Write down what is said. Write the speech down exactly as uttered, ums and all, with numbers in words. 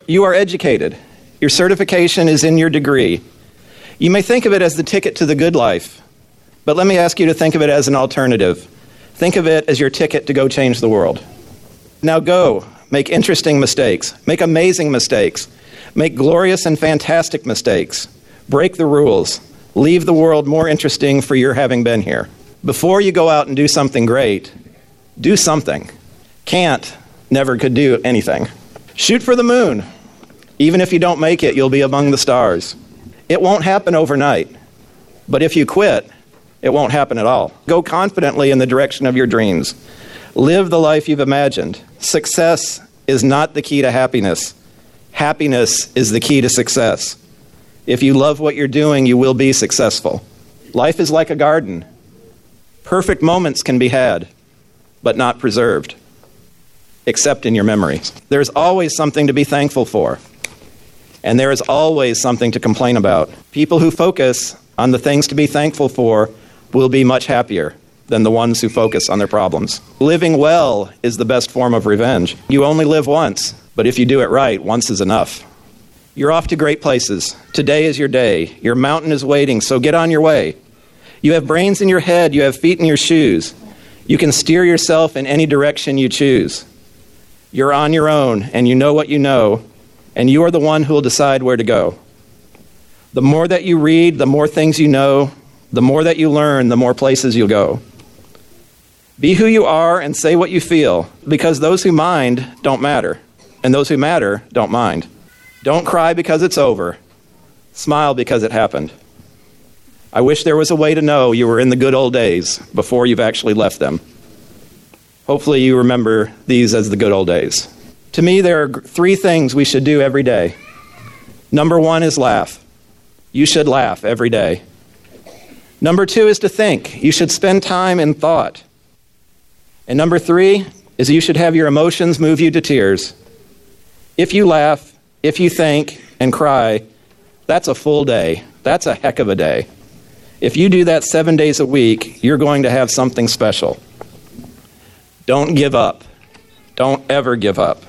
You are educated. Your certification is in your degree. You may think of it as the ticket to the good life, but let me ask you to think of it as an alternative. Think of it as your ticket to go change the world. Now go, make interesting mistakes, make amazing mistakes, make glorious and fantastic mistakes, break the rules, leave the world more interesting for your having been here. Before you go out and do something great, do something. Can't, never could do anything. Shoot for the moon. Even if you don't make it, you'll be among the stars. It won't happen overnight, but if you quit, it won't happen at all. Go confidently in the direction of your dreams. Live the life you've imagined. Success is not the key to happiness. Happiness is the key to success. If you love what you're doing, you will be successful. Life is like a garden. Perfect moments can be had, but not preserved, except in your memory. There's always something to be thankful for, and there is always something to complain about. People who focus on the things to be thankful for will be much happier than the ones who focus on their problems. Living well is the best form of revenge. You only live once, but if you do it right, once is enough. You're off to great places. Today is your day. Your mountain is waiting, so get on your way. You have brains in your head. You have feet in your shoes. You can steer yourself in any direction you choose. You're on your own, and you know what you know, and you are the one who will decide where to go. The more that you read, the more things you know. The more that you learn, the more places you'll go. Be who you are and say what you feel, because those who mind don't matter, and those who matter don't mind. Don't cry because it's over. Smile because it happened. I wish there was a way to know you were in the good old days before you've actually left them. Hopefully you remember these as the good old days. To me, there are three things we should do every day. Number one is laugh. You should laugh every day. Number two is to think. You should spend time in thought. And number three is you should have your emotions move you to tears. If you laugh, if you think and cry, that's a full day. That's a heck of a day. If you do that seven days a week, you're going to have something special. Don't give up. Don't ever give up.